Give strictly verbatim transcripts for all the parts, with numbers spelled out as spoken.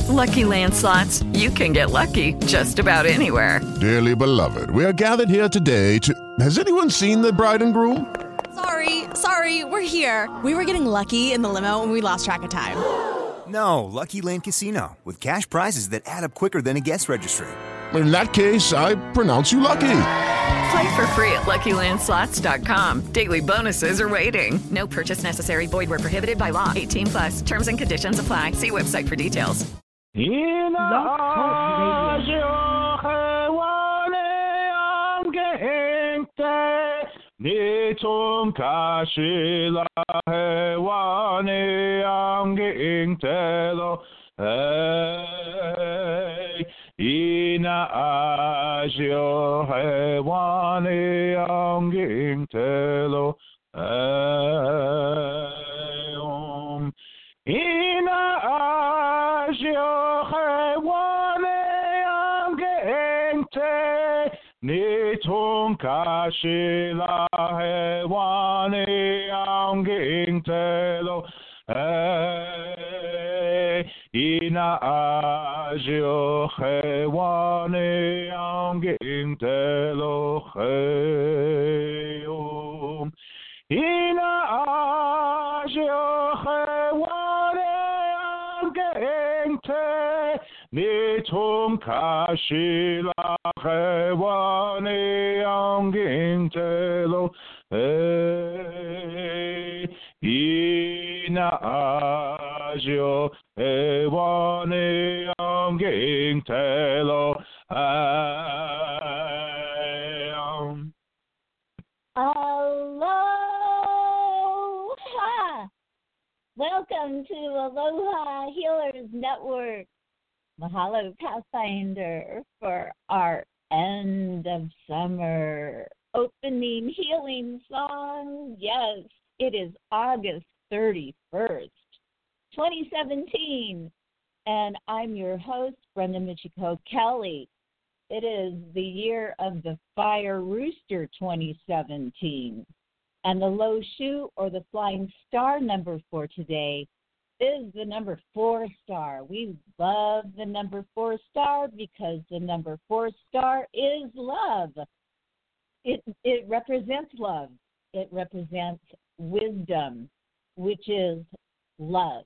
Lucky Land Slots, you can get lucky just about anywhere. Dearly beloved, we are gathered here today to... Has anyone seen the bride and groom? Sorry, sorry, we're here. We were getting lucky in the limo and we lost track of time. No, Lucky Land Casino, with cash prizes that add up quicker than a guest registry. In that case, I pronounce you lucky. Play for free at Lucky Land Slots dot com. Daily bonuses are waiting. No purchase necessary. Void where prohibited by law. eighteen plus. Terms and conditions apply. See website for details. Ina agio hewani anging telo eom. Ina agio hewani anging te nitum kashila hewani anging telo Ina agio hewani anging telo heom. Ina agio hewani anging te nitum kashila hewani anging telo he. Ina agio hewani anging telo heom. Aloha! Welcome to Aloha Healers Network. Mahalo Pathfinder for our end of summer opening healing song. Yes, it is August thirty-first, twenty seventeen, and I'm your host, Brenda Michiko Kelly. It is the year of the Fire Rooster twenty seventeen, and the low shoe or the flying star number for today is the number four star. We love the number four star because the number four star is love. It it represents love. It represents wisdom, which is love.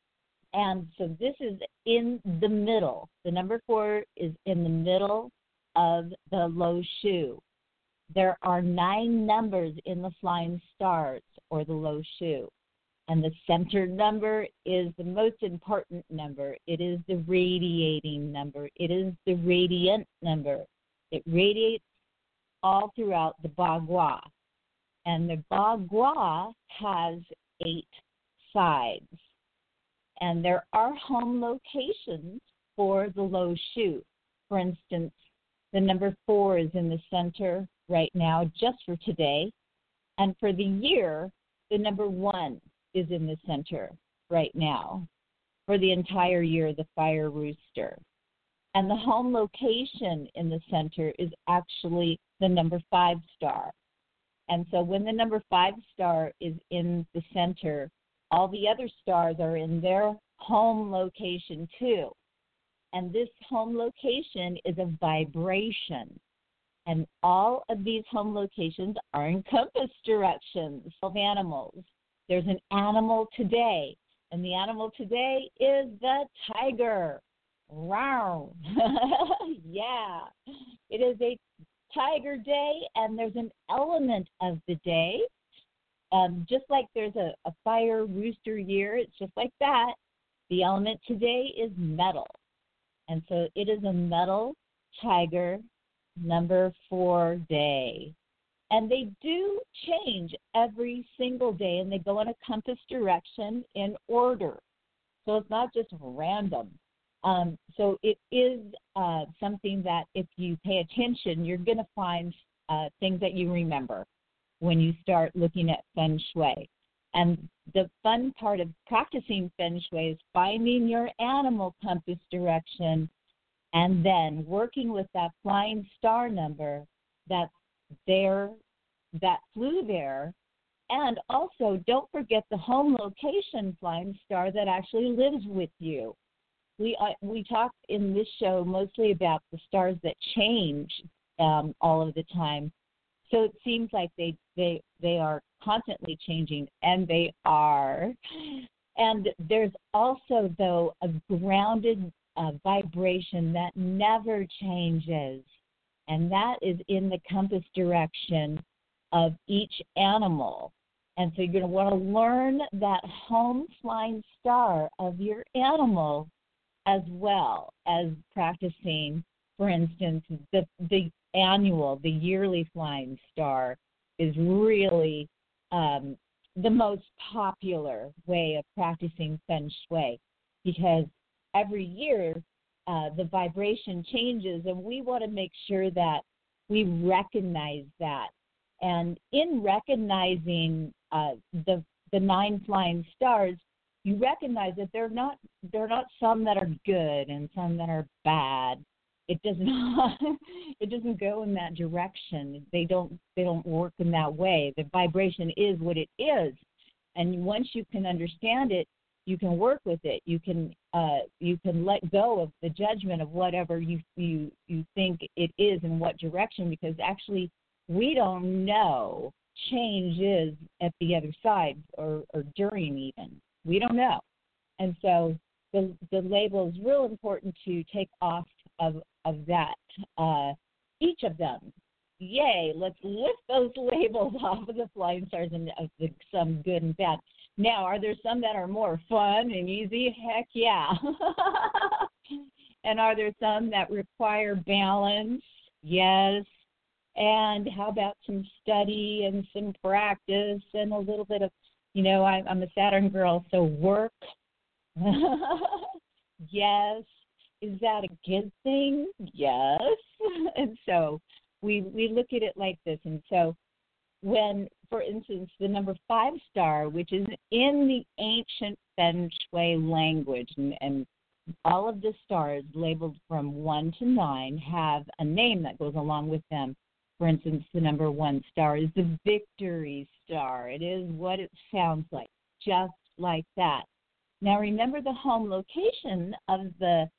And so this is in the middle. The number four is in the middle of the low shoe. There are nine numbers in the flying stars or the low shoe. And the center number is the most important number. It is the radiating number. It is the radiant number. It radiates all throughout the Bagua. And the Bagua has eight sides. And there are home locations for the low shoe. For instance, the number four is in the center right now just for today. And for the year, the number one is in the center right now for the entire year, the Fire Rooster. And the home location in the center is actually the number five star. And so when the number five star is in the center, all the other stars are in their home location too. And this home location is a vibration. And all of these home locations are in compass directions of animals. There's an animal today, and the animal today is the tiger. Wow. Yeah. It is a Tiger Day, and there's an element of the day. Um, just like there's a, a Fire Rooster year, it's just like that. The element today is metal. And so it is a metal tiger number four day. And they do change every single day, and they go in a compass direction in order. So it's not just random. Um, so it is uh, something that if you pay attention, you're going to find uh, things that you remember when you start looking at Feng Shui. And the fun part of practicing Feng Shui is finding your animal compass direction and then working with that flying star number that's there, that flew there. And also, don't forget the home location flying star that actually lives with you. we uh, we talk in this show mostly about the stars that change um, all of the time. So it seems like they they they are constantly changing, and they are. And there's also, though, a grounded uh, vibration that never changes, and that is in the compass direction of each animal. And so you're going to want to learn that home flying star of your animal as well as practicing, for instance, the, the annual, the yearly flying star is really um, the most popular way of practicing Feng Shui, because every year uh, the vibration changes, and we want to make sure that we recognize that. And in recognizing uh, the the nine flying stars, you recognize that they're not they're not some that are good and some that are bad. It does not it doesn't go in that direction. They don't they don't work in that way. The vibration is what it is, and once you can understand it, you can work with it. You can uh, you can let go of the judgment of whatever you you you think it is in what direction, because actually we don't know. Change is at the other side, or, or during even. We don't know. And so the the label is real important to take off of, of that, uh, each of them. Yay, let's lift those labels off of the flying stars and of the, some good and bad. Now, are there some that are more fun and easy? Heck yeah. And are there some that require balance? Yes. And how about some study and some practice and a little bit of, you know, I, I'm a Saturn girl, so work. Yes. Is that a good thing? Yes. And so we we look at it like this. And so when, for instance, the number five star, which is in the ancient Feng Shui language, and, and all of the stars labeled from one to nine have a name that goes along with them. For instance, the number one star is the victory star. It is what it sounds like, just like that. Now, remember, the home location of the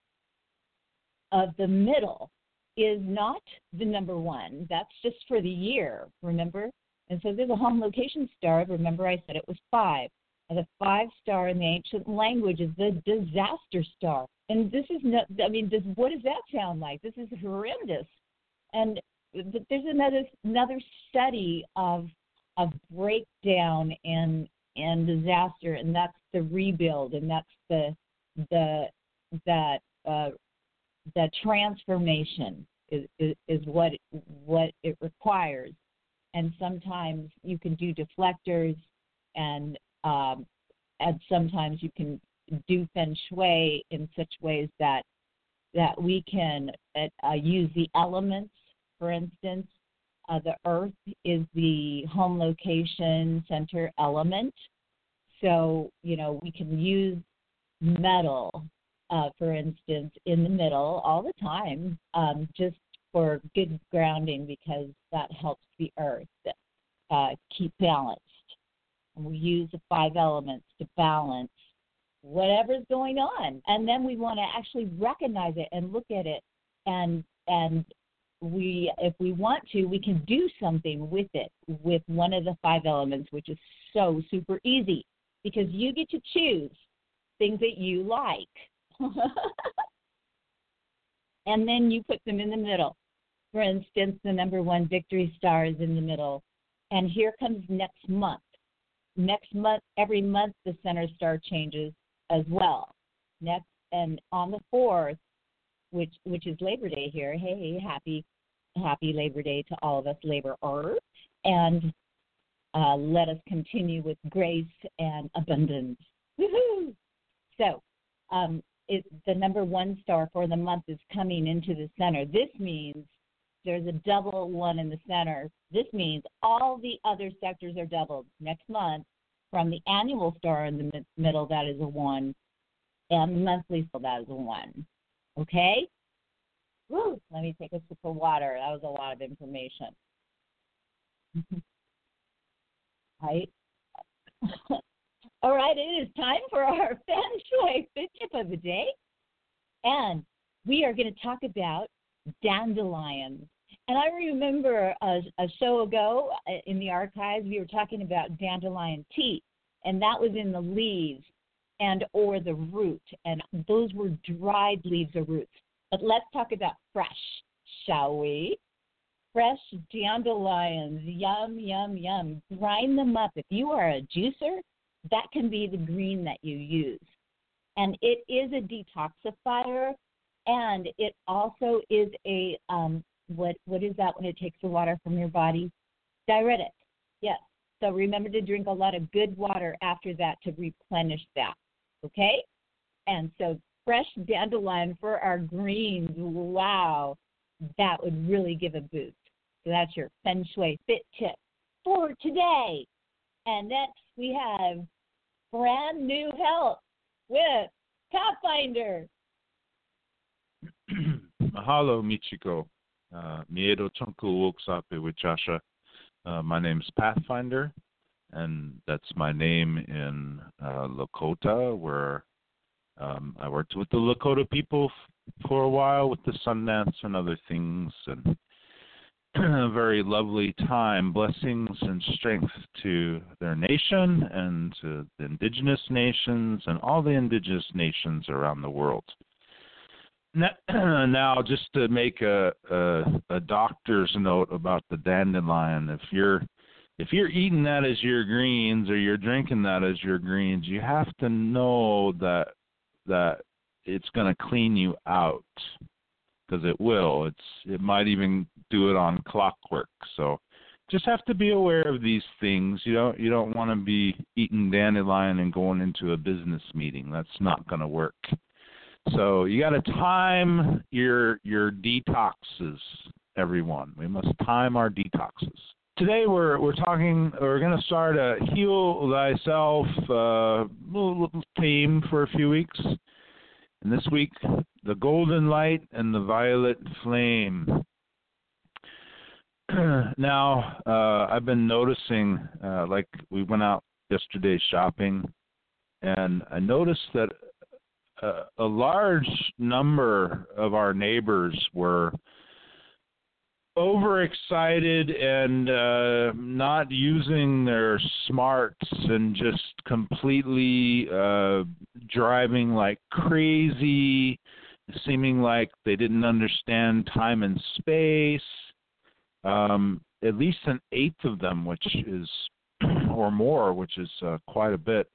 of the middle is not the number one. That's just for the year, remember? And so there's a home location star. Remember, I said it was five. And the five star in the ancient language is the disaster star. And this is not, I mean, this, what does that sound like? This is horrendous. And there's another another study of of breakdown and and disaster, and that's the rebuild, and that's the the that uh, the transformation is, is is what what it requires. And sometimes you can do deflectors, and um, and sometimes you can do Feng Shui in such ways that that we can uh, use the elements. For instance, uh, the earth is the home location center element. So, you know, we can use metal, uh, for instance, in the middle all the time, um, just for good grounding, because that helps the earth uh, keep balanced. And we use the five elements to balance whatever's going on. And then we want to actually recognize it and look at it, and and we, if we want to, we can do something with it, with one of the five elements, which is so super easy, because you get to choose things that you like. And then you put them in the middle. For instance, the number one victory star is in the middle. And here comes next month. Next month, every month, the center star changes as well. Next, and on the fourth, which which is Labor Day here. Hey, happy happy Labor Day to all of us laborers. And uh, let us continue with grace and abundance. Woohoo! So um, it, the number one star for the month is coming into the center. This means there's a double one in the center. This means all the other sectors are doubled. Next month, from the annual star in the mid- middle, that is a one, and the monthly star, that is a one. Okay? Woo! Let me take a sip of water. That was a lot of information. Right? All right, it is time for our Feng Shui Fit Tip of the day. And we are going to talk about dandelions. And I remember a, a show ago in the archives, we were talking about dandelion tea, and that was in the leaves and or the root, and those were dried leaves or roots. But let's talk about fresh, shall we? Fresh dandelions, yum, yum, yum. Grind them up. If you are a juicer, that can be the green that you use. And it is a detoxifier, and it also is a, um, what what is that when it takes the water from your body? Diuretic, yes. So remember to drink a lot of good water after that to replenish that, okay? And so fresh dandelion for our greens, wow, that would really give a boost. So that's your Feng Shui Fit tip for today. And next we have brand new health with Pathfinder. Mahalo, Michiko. Uh, Miedo Chunku Woksape Wichasha. Uh, my name is Pathfinder, and that's my name in uh, Lakota, where um, I worked with the Lakota people f- for a while with the Sundance and other things, and a very lovely time. Blessings and strength to their nation and to the indigenous nations and all the indigenous nations around the world. Now, just to make a, a a doctor's note about the dandelion, if you're if you're eating that as your greens or you're drinking that as your greens, you have to know that that it's going to clean you out, because it will. It's it might even do it on clockwork. So just have to be aware of these things. You don't you don't want to be eating dandelion and going into a business meeting. That's not going to work. So you got to time your your detoxes, everyone. We must time our detoxes. Today we're we're talking. We're going to start a Heal Thyself uh, little, little theme for a few weeks. And this week, the golden light and the violet flame. Now, uh, I've been noticing, uh, like we went out yesterday shopping, and I noticed that Uh, a large number of our neighbors were overexcited and uh, not using their smarts and just completely uh, driving like crazy, seeming like they didn't understand time and space. Um, at least an eighth of them, which is, or more, which is uh, quite a bit.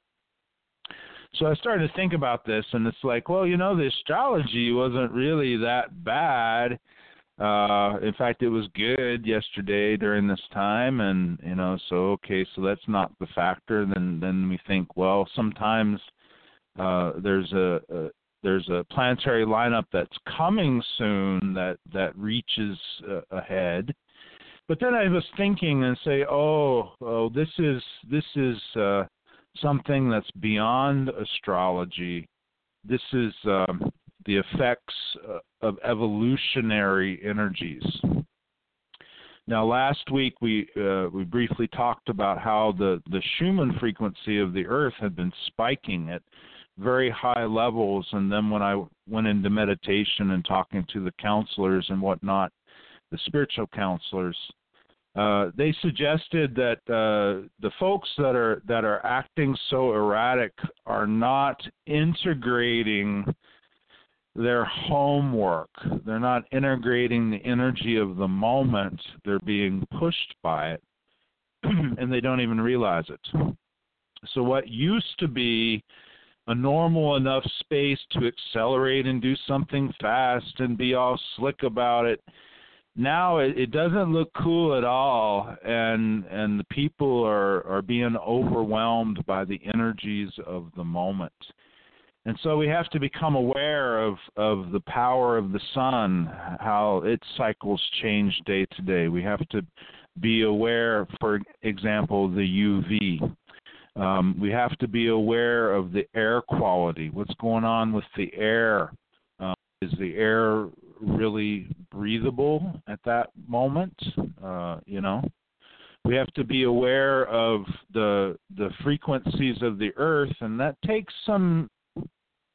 So I started to think about this, and it's like, well, you know, the astrology wasn't really that bad. Uh, in fact, it was good yesterday during this time, and, you know, so, okay, so that's not the factor. Then then we think, well, sometimes uh, there's a, a there's a planetary lineup that's coming soon that, that reaches uh, ahead. But then I was thinking and say, oh, oh this is, this is uh, something that's beyond astrology. This is um, the effects uh, of evolutionary energies. Now, last week we uh, we briefly talked about how the, the Schumann frequency of the Earth had been spiking at very high levels, and then when I went into meditation and talking to the counselors and whatnot, the spiritual counselors, Uh, they suggested that uh, the folks that are that are acting so erratic are not integrating their homework. They're not integrating the energy of the moment. They're being pushed by it, and they don't even realize it. So what used to be a normal enough space to accelerate and do something fast and be all slick about it, now it, it doesn't look cool at all, and and the people are, are being overwhelmed by the energies of the moment. And so we have to become aware of, of the power of the sun, how its cycles change day to day. We have to be aware, for example, the U V. Um, we have to be aware of the air quality, what's going on with the air. Um, is the air really breathable at that moment? Uh, you know, we have to be aware of the the frequencies of the Earth, and that takes some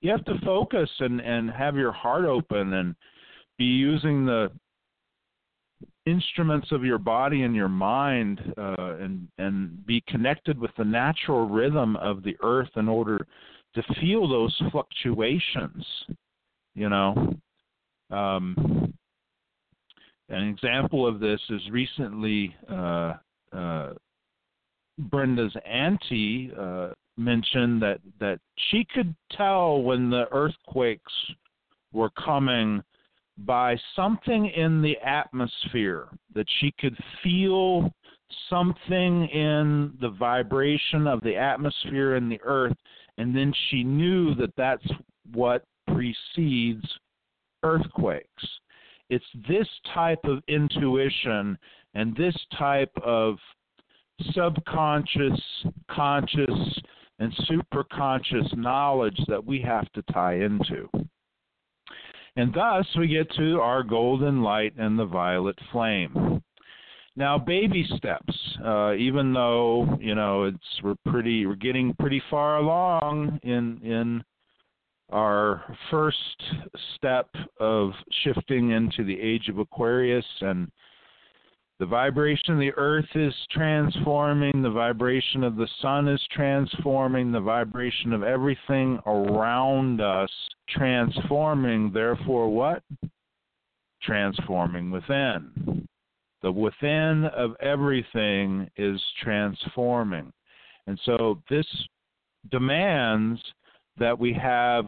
you have to focus and, and have your heart open and be using the instruments of your body and your mind uh, and, and be connected with the natural rhythm of the earth in order to feel those fluctuations, you know. Um, an example of this is recently uh, uh, Brenda's auntie uh, mentioned that, that she could tell when the earthquakes were coming by something in the atmosphere, that she could feel something in the vibration of the atmosphere and the earth, and then she knew that that's what precedes earthquakes. It's this type of intuition and this type of subconscious, conscious, and superconscious knowledge that we have to tie into. And thus we get to our golden light and the violet flame. Now, baby steps. Uh, even though you know it's we're pretty, we're getting pretty far along in in our first step of shifting into the age of Aquarius, and the vibration of the earth is transforming, the vibration of the sun is transforming, the vibration of everything around us transforming. Therefore, what? Transforming within. The within of everything is transforming. And so this demands that we have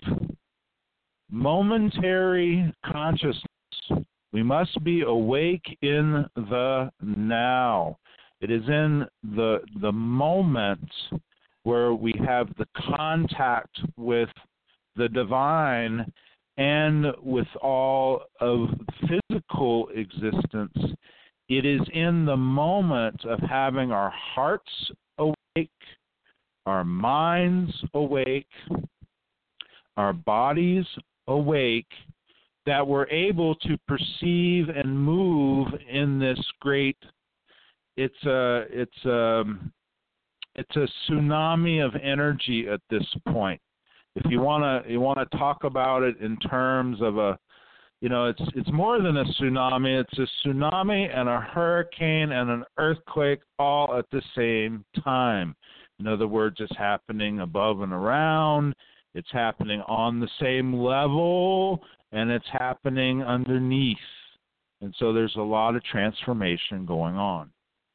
momentary consciousness. We must be awake in the now. It is in the the moment where we have the contact with the divine and with all of physical existence. It is in the moment of having our hearts awake, our minds awake, our bodies awake, that we're able to perceive and move in this great, it's a, it's a, it's a tsunami of energy at this point. If you want to, you want to talk about it in terms of a, you know, it's it's more than a tsunami. It's a tsunami and a hurricane and an earthquake all at the same time. In other words, it's happening above and around. It's happening on the same level, and it's happening underneath. And so there's a lot of transformation going on.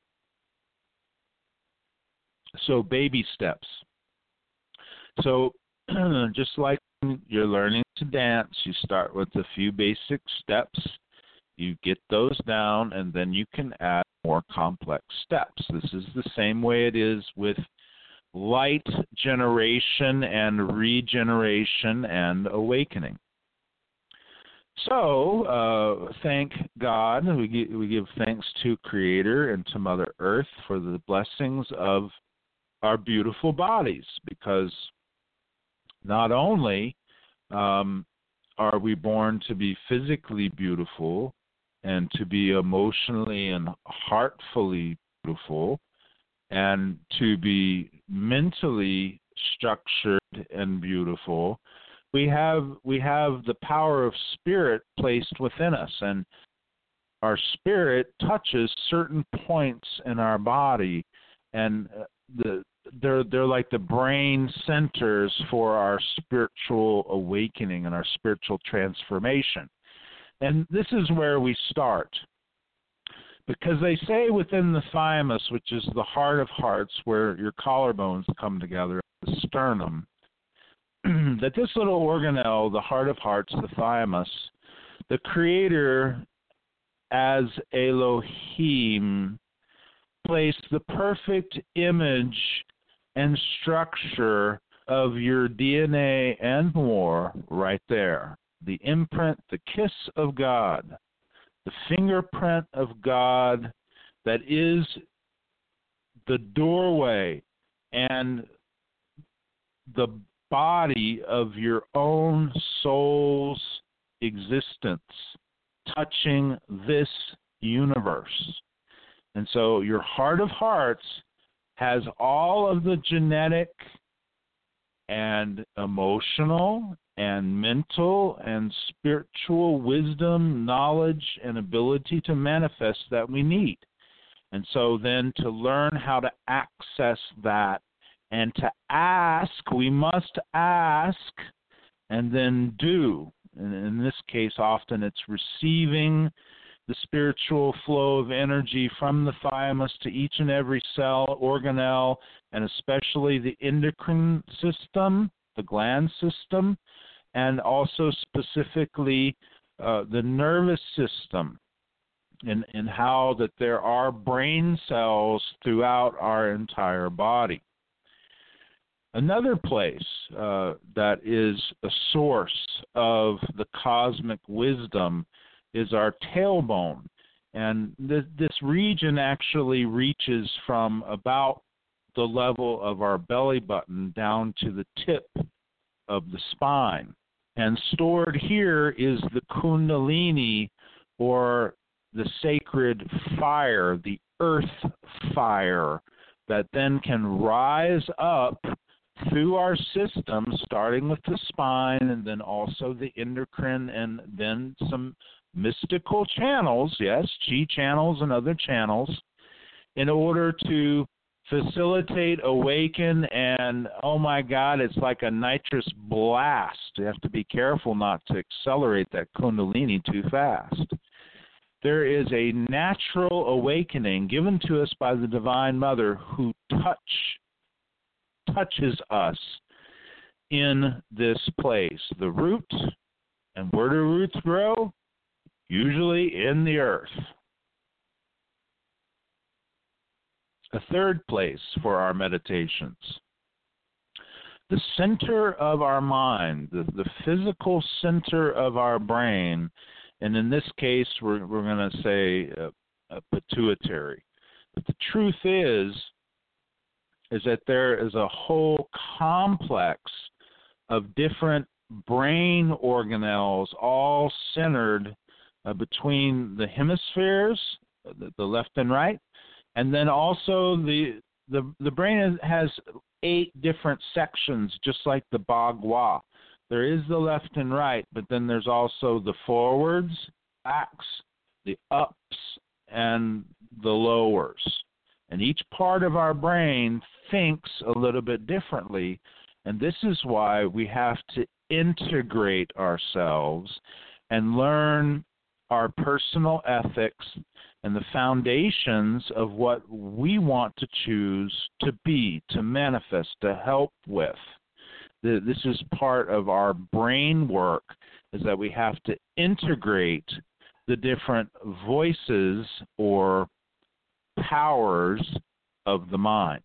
So baby steps. So just like you're learning to dance, you start with a few basic steps. You get those down, and then you can add more complex steps. This is the same way it is with light generation and regeneration and awakening. So, uh, thank God. We give, we give thanks to Creator and to Mother Earth for the blessings of our beautiful bodies, because not only um, are we born to be physically beautiful and to be emotionally and heartfully beautiful and to be mentally structured and beautiful, we have we have the power of spirit placed within us, and our spirit touches certain points in our body, and the they're they're like the brain centers for our spiritual awakening and our spiritual transformation. And this is where we start. Because they say within the thymus, which is the heart of hearts, where your collarbones come together, the sternum, that this little organelle, the heart of hearts, the thymus, the Creator as Elohim placed the perfect image and structure of your D N A and more right there. The imprint, the kiss of God, the fingerprint of God that is the doorway and the body of your own soul's existence touching this universe. And so your heart of hearts has all of the genetic and emotional and mental and spiritual wisdom, knowledge, and ability to manifest that we need. And so then to learn how to access that and to ask, we must ask and then do. And in this case, often it's receiving the spiritual flow of energy from the thymus to each and every cell, organelle, and especially the endocrine system, the gland system, and also specifically uh, the nervous system, and, and how that there are brain cells throughout our entire body. Another place uh, that is a source of the cosmic wisdom is our tailbone. And th- this region actually reaches from about the level of our belly button down to the tip of the spine. And stored here is the Kundalini, or the sacred fire, the earth fire, that then can rise up through our system, starting with the spine and then also the endocrine and then some mystical channels, yes, chi channels and other channels, in order to facilitate, awaken, and, oh my God, it's like a nitrous blast. You have to be careful not to accelerate that Kundalini too fast. There is a natural awakening given to us by the Divine Mother, who touch touches us in this place. The root, and where do roots grow? Usually in the earth. A third place for our meditations. The center of our mind, the, the physical center of our brain, and in this case we're, we're going to say a, a pituitary. But the truth is, is that there is a whole complex of different brain organelles all centered uh, between the hemispheres, the, the left and right, and then also the the, the brain has eight different sections, just like the Bagua. There is the left and right, but then there's also the forwards, backs, the ups, and the lowers. And each part of our brain thinks a little bit differently, and this is why we have to integrate ourselves and learn our personal ethics and the foundations of what we want to choose to be, to manifest, to help with. This is part of our brain work, is that we have to integrate the different voices or powers of the mind.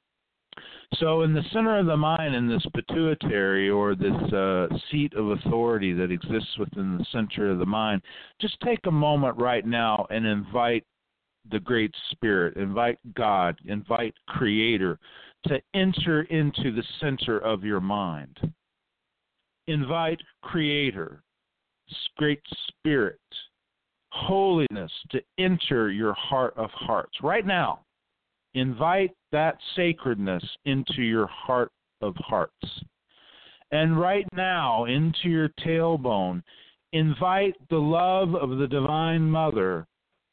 So in the center of the mind, in this pituitary, or this uh, seat of authority that exists within the center of the mind, just take a moment right now and invite the Great Spirit, invite God, invite Creator to enter into the center of your mind. Invite Creator, Great Spirit, holiness to enter your heart of hearts. Right now, invite that sacredness into your heart of hearts. And right now, into your tailbone, invite the love of the Divine Mother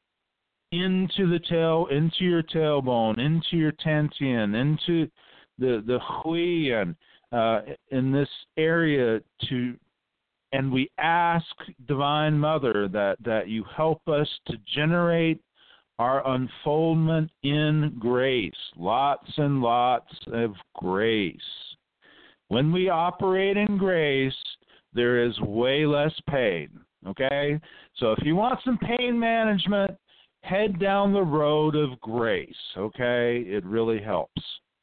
into the tail, into your tailbone, into your Tantien, into the the Huiyan, uh, in this area to. And we ask, Divine Mother, that, that you help us to generate our unfoldment in grace, lots and lots of grace. When we operate in grace, there is way less pain, okay? So if you want some pain management, head down the road of grace, okay? It really helps.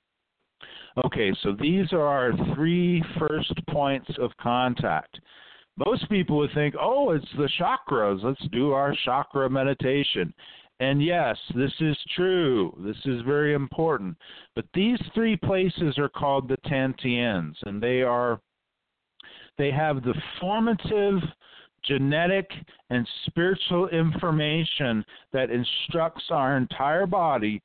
Okay, so these are our three first points of contact. Most people would think, oh, it's the chakras. Let's do our chakra meditation. And yes, this is true. This is very important. But these three places are called the Tantians, and they are they have the formative, genetic, and spiritual information that instructs our entire body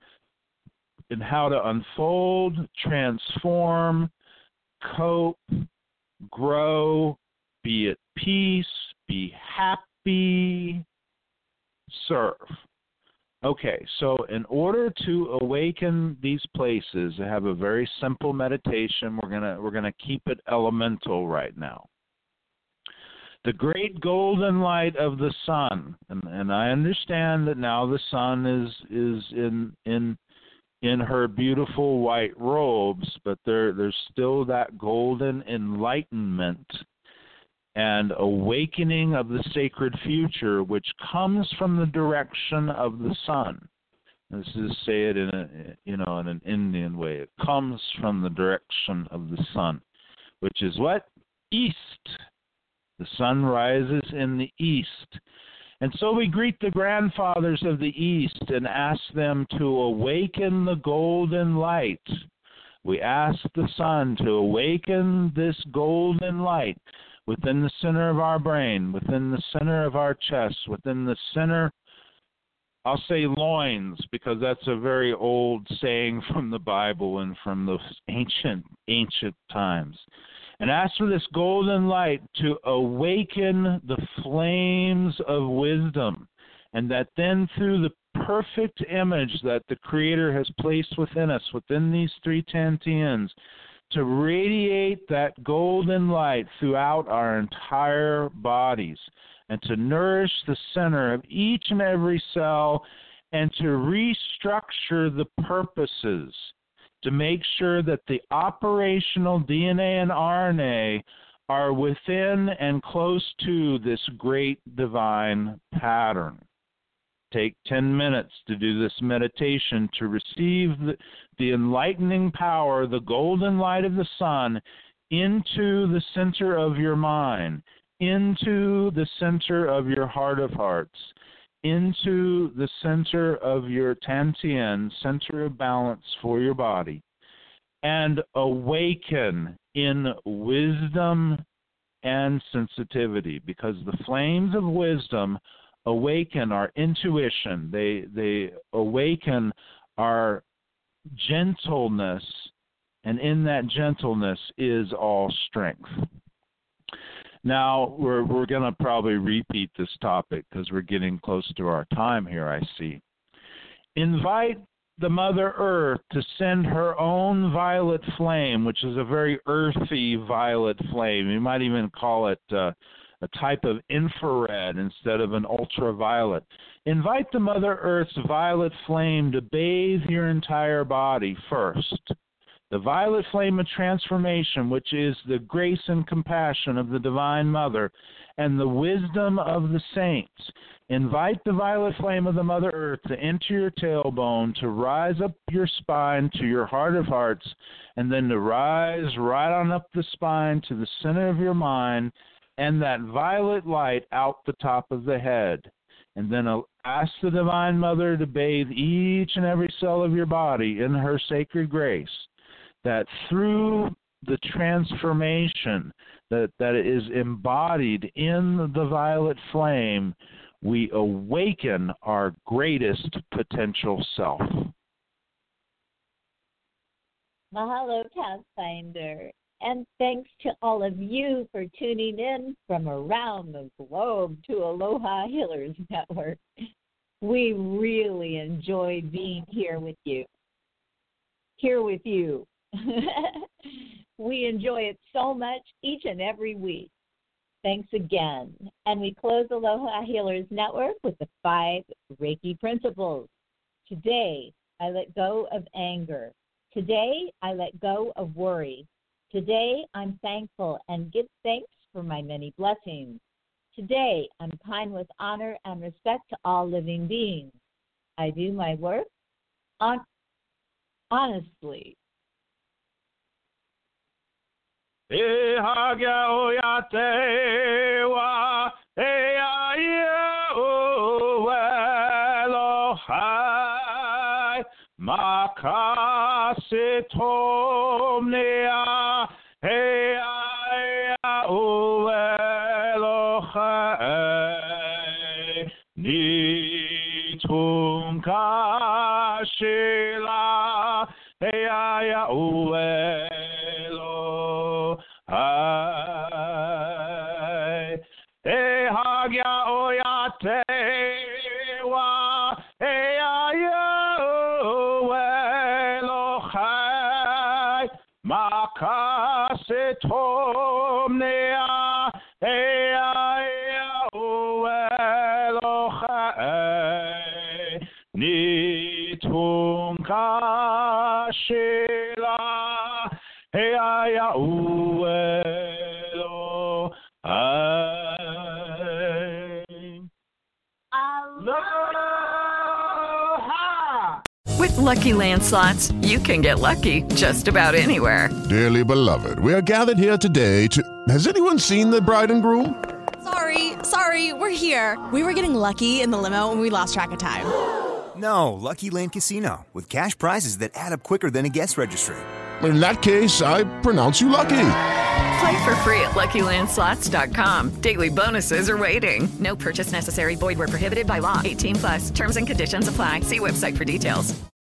in how to unfold, transform, cope, grow, be at peace, be happy, serve. Okay, so in order to awaken these places, I have a very simple meditation. We're gonna we're gonna keep it elemental right now. The great golden light of the sun, and, and I understand that now the sun is is in in in her beautiful white robes, but there there's still that golden enlightenment and awakening of the sacred future, which comes from the direction of the sun. This is, say it in a, you know, in an Indian way. It comes from the direction of the sun, which is what? East. The sun rises in the east. And so we greet the grandfathers of the east and ask them to awaken the golden light. We ask the sun to awaken this golden light within the center of our brain, within the center of our chest, within the center, I'll say loins, because that's a very old saying from the Bible and from those ancient, ancient times. And ask for this golden light to awaken the flames of wisdom, and that then through the perfect image that the Creator has placed within us, within these three Tantians, to radiate that golden light throughout our entire bodies, and to nourish the center of each and every cell, and to restructure the purposes, to make sure that the operational D N A and R N A are within and close to this great divine pattern. Take ten minutes to do this meditation to receive the, the enlightening power, the golden light of the sun, into the center of your mind, into the center of your heart of hearts, into the center of your Tantien, center of balance for your body, and awaken in wisdom and sensitivity, because the flames of wisdom awaken our intuition. They they awaken our gentleness, and in that gentleness is all strength. Now, we're we're going to probably repeat this topic because we're getting close to our time here, I see. Invite the Mother Earth to send her own violet flame, which is a very earthy violet flame. You might even call it uh, a type of infrared instead of an ultraviolet. Invite the Mother Earth's violet flame to bathe your entire body first. The violet flame of transformation, which is the grace and compassion of the Divine Mother and the wisdom of the saints. Invite the violet flame of the Mother Earth to enter your tailbone, to rise up your spine to your heart of hearts, and then to rise right on up the spine to the center of your mind, and that violet light out the top of the head. And then ask the Divine Mother to bathe each and every cell of your body in her sacred grace, that through the transformation that, that is embodied in the violet flame, we awaken our greatest potential self. Mahalo, Pathfinder. And thanks to all of you for tuning in from around the globe to Aloha Healers Network. We really enjoy being here with you. Here with you. We enjoy it so much each and every week. Thanks again. And we close Aloha Healers Network with the five Reiki principles. Today, I let go of anger. Today, I let go of worry. Today, I'm thankful and give thanks for my many blessings. Today, I'm kind with honor and respect to all living beings. I do my work on- honestly. E hagia o ya te wa e a ia o welo hai makase tomnea e a ia o welo hai ni tunka shila e a ia o welo Ah hagya oyate wa eayo elochai makasetom nea eayo elochai nitum kashila eayo Aloha! With Lucky Land Slots, you can get lucky just about anywhere. Dearly beloved, we are gathered here today to... Has anyone seen the bride and groom? Sorry, sorry, we're here. We were getting lucky in the limo and we lost track of time. No, Lucky Land Casino, with cash prizes that add up quicker than a guest registry. In that case, I pronounce you lucky. Play for free at Lucky Land Slots dot com. Daily bonuses are waiting. No purchase necessary. Void where prohibited by law. eighteen plus. Terms and conditions apply. See website for details.